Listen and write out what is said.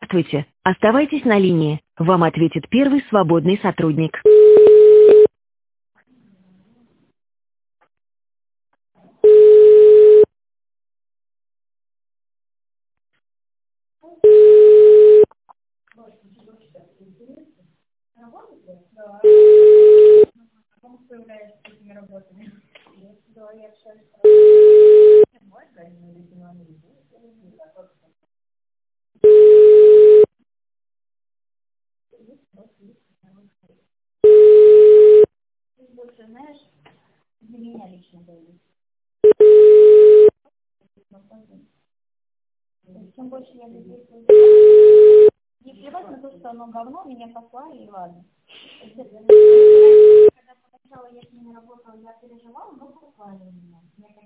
Здравствуйте. Оставайтесь на линии. Вам ответит первый свободный сотрудник. Чем больше я людей не плевать на то, что оно говно, меня послали, и ладно. Когда поначалу я с ними работала, я переживала, но послали меня.